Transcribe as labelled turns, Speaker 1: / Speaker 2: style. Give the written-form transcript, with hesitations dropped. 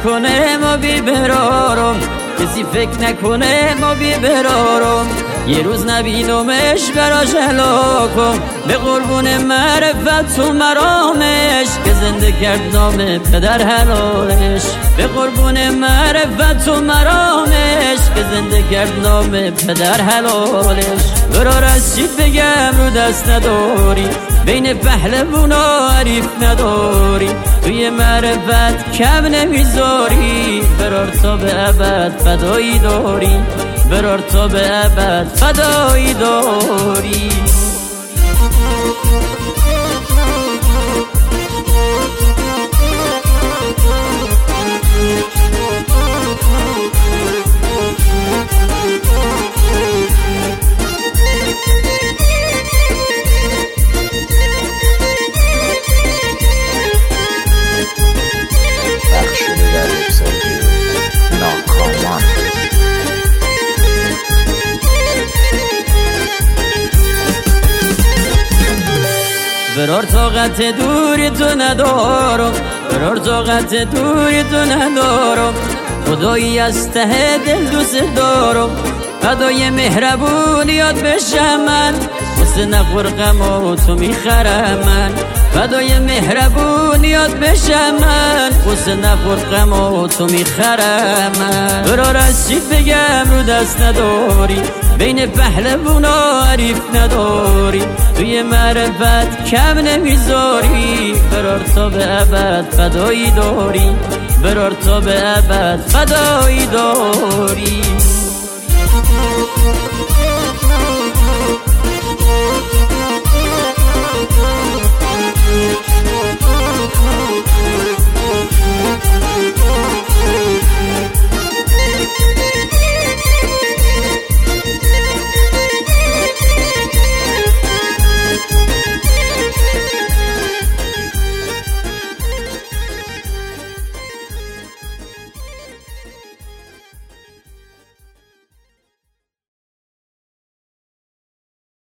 Speaker 1: نکنه ما بی برارم، کسی فکر نکنه ما بی برارم. یه روز نبینمش براش هلاکم، به قربون معرفت و مرامش که زنده کرد نام پدر حلالش. به قربون معرفت و مرامش که زنده کرد نام پدر حلالش. برار از چی بگم رو دست نداری، بین پهلوونا حریف نداری، توی معرفت کم نمیذاری. برار تا به ابد فدایی داری، برار تا به ابد فدایی داری. برار طاقت دوری تو ندارم، برار طاقت دوری تو ندارم. خدایی از ته دل دوست دارم، فدای مهربونیات بشم من. قصه نخور غم و تو میخرم من، فدای مهربونیات بشم من. قصه نخور غم و تو میخرم من. برار از چی بگم رو دست نداری، بین پهلوونا حریف نداری، توی معرفت کم نمیذاری. برار تا به ابد فدایی داری، برار تا به ابد فدایی داری.